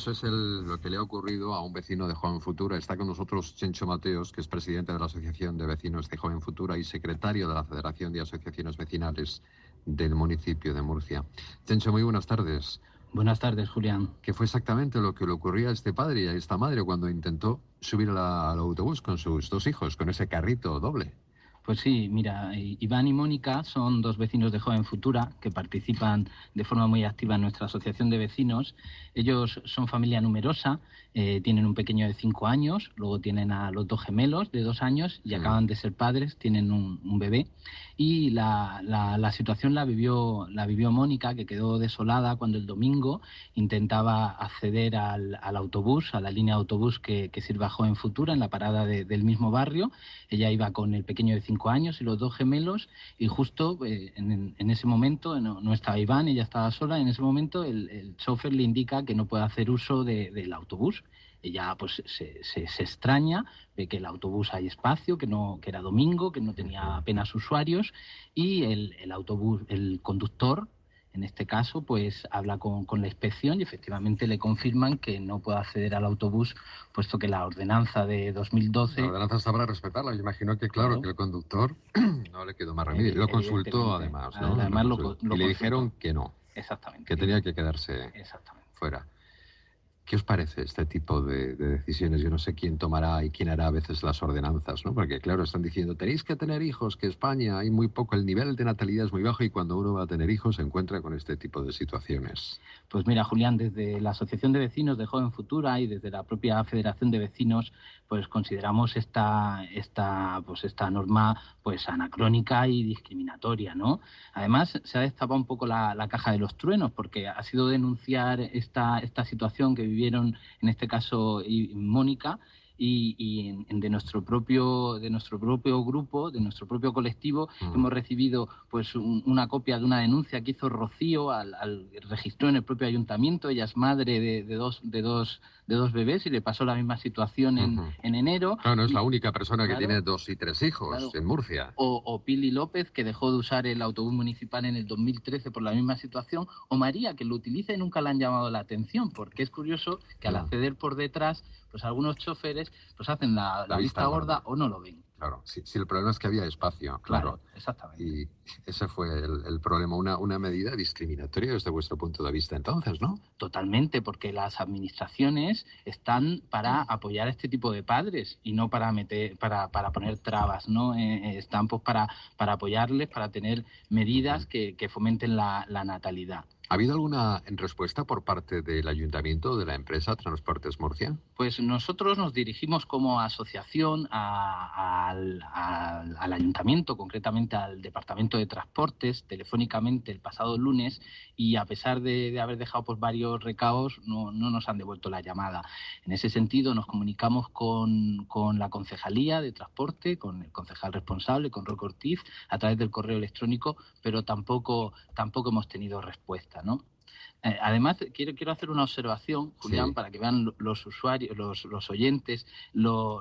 eso es lo que le ha ocurrido a un vecino de Joven Futura. Está con nosotros Chencho Mateos, que es presidente de la Asociación de Vecinos de Joven Futura y secretario de la Federación de Asociaciones Vecinales del municipio de Murcia. Chencho, muy buenas tardes. Buenas tardes, Julián. ¿Qué fue exactamente lo que le ocurría a este padre y a esta madre cuando intentó subir al autobús con sus dos hijos, con ese carrito doble? Pues sí, mira, Iván y Mónica son dos vecinos de Joven Futura que participan de forma muy activa en nuestra asociación de vecinos. Ellos son familia numerosa, tienen un pequeño de 5 años, luego tienen a los dos gemelos de 2 años y acaban de ser padres, tienen un bebé. Y la situación la vivió Mónica, que quedó desolada cuando el domingo intentaba acceder al autobús, a la línea de autobús que sirve a Joven Futura en la parada del mismo barrio. Ella iba con el pequeño de 5 años y los dos gemelos, y justo en ese momento no estaba Iván, ella estaba sola. En ese momento el chofer le indica que no puede hacer uso del autobús. Ella pues se extraña, ve que el autobús hay espacio, que era domingo, que no tenía apenas usuarios, y el conductor, en este caso, pues habla con la inspección y efectivamente le confirman que no puede acceder al autobús, puesto que la ordenanza de 2012... La ordenanza está para respetarla. Yo imagino que, claro, que el conductor no le quedó más remedio. Lo consultó, además, ¿no? Además Y le dijeron que no. Exactamente. Que tenía que quedarse fuera. ¿Qué os parece este tipo de decisiones? Yo no sé quién tomará y quién hará a veces las ordenanzas, ¿no? Porque, claro, están diciendo, tenéis que tener hijos, que España hay muy poco, el nivel de natalidad es muy bajo, y cuando uno va a tener hijos se encuentra con este tipo de situaciones. Pues mira, Julián, desde la Asociación de Vecinos de Joven Futura y desde la propia Federación de Vecinos, pues consideramos esta norma pues anacrónica y discriminatoria, ¿no? Además, se ha destapado un poco la caja de los truenos, porque ha sido denunciar esta situación que vivieron, en este caso, Mónica, y de nuestro propio grupo, de nuestro propio colectivo, hemos recibido pues una copia de una denuncia que hizo Rocío, registró en el propio ayuntamiento. Ella es madre de dos bebés y le pasó la misma situación en enero. Claro, no es la única persona que tiene 2 y 3 hijos en Murcia. O Pili López, que dejó de usar el autobús municipal en el 2013 por la misma situación, o María, que lo utiliza y nunca le han llamado la atención, porque es curioso que al acceder por detrás, pues algunos choferes pues hacen la vista gorda o no lo ven. Claro, sí, el problema es que había espacio, claro. Exactamente. Y ese fue el problema, una medida discriminatoria desde vuestro punto de vista entonces, ¿no? Totalmente, porque las administraciones están para apoyar a este tipo de padres y no para poner trabas, ¿no? Están pues para apoyarles, para tener medidas que fomenten la natalidad. ¿Ha habido alguna respuesta por parte del ayuntamiento o de la empresa Transportes Murcia? Pues nosotros nos dirigimos como asociación al ayuntamiento, concretamente al Departamento de Transportes, telefónicamente el pasado lunes, y a pesar de haber dejado pues varios recaos, no nos han devuelto la llamada. En ese sentido nos comunicamos con la Concejalía de Transporte, con el concejal responsable, con Roque Ortiz, a través del correo electrónico, pero tampoco hemos tenido respuesta, ¿no? Además, quiero hacer una observación, Julián, para que vean los usuarios, los oyentes, lo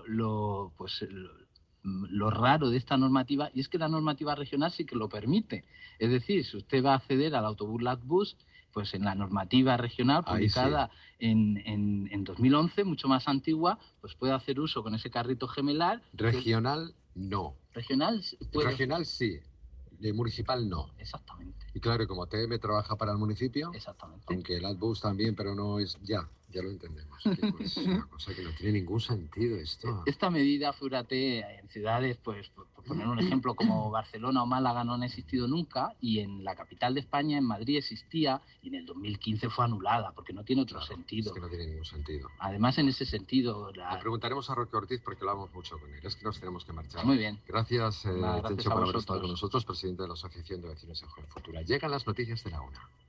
raro de esta normativa, y es que la normativa regional sí que lo permite. Es decir, si usted va a acceder al autobús Latbus, pues en la normativa regional publicada en 2011, mucho más antigua, pues puede hacer uso con ese carrito gemelar. Regional, no. Regional sí. De municipal, no. Exactamente. Y claro, como TM trabaja para el municipio, exactamente, aunque el Adbus también, pero no es... Ya lo entendemos. Pues una cosa que no tiene ningún sentido esto. Esta medida, fíjate, en ciudades, pues por poner un ejemplo, como Barcelona o Málaga no han existido nunca, y en la capital de España, en Madrid, existía, y en el 2015 fue anulada, porque no tiene otro sentido. Es que no tiene ningún sentido. Además, en ese sentido... Le preguntaremos a Roque Ortiz porque hablamos mucho con él. Es que nos tenemos que marchar. Muy bien. Gracias, Chencho, por haber estado con nosotros, presidente de la Asociación de Vecinos de Joven Futura. Llegan las noticias de la 1.